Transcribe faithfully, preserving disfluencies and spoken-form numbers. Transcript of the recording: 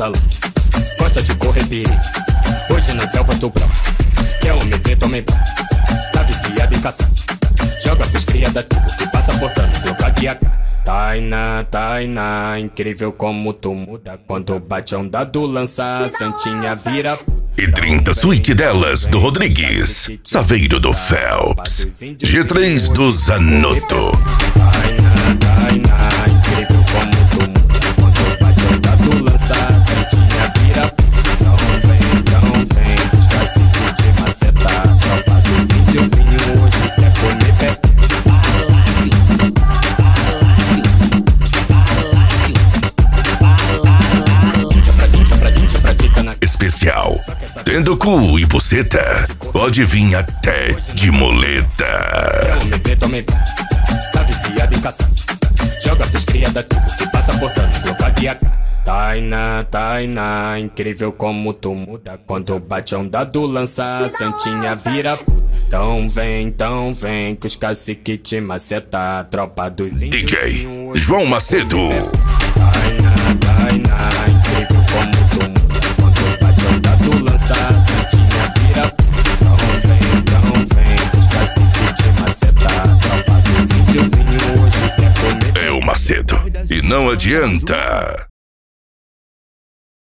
balanço. Gosta de correr perigo, hoje na selva tô bravo. Quer homem preto, homem branco, tá viciado em caçar. Joga pros cria da tribo que passa portando blocado e a cara. Tainá, Tainá, incrível como tu muda. Quando bate a onda do lança, a Santinha vira. E trinta suíte delas do Rodrigues, Saveiro do Phelps, G três do Zanotto. Tainá, Tainá, incrível como tu muda. Quando bate a onda do lança, a Santinha vira. Então vem, então vem, os caciques de maceta. Tropa dos índiozinhos hoje quer comer pé. Especial, tendo cu e buceta, pode vir até de muleta. Homem preto, homem branco, tá viciado em caçar. Joga pros cria da tribo que passa portando blocado e a cara. Tainá, Tainá, incrível como tu muda. Quando bate a onda do lança, a Santinha vira puta. Então vem, então vem, que os caciques te maceta. Tropa dos índios. D J João Macedo. Tainá, Tainá, incrível como tu muda. Quando bate a onda do lança, a Santinha vira puta. Então vem, então vem, que os caciques te maceta. Tropa dos índiozinhos hoje quer comer. É o Macedo, e não adianta.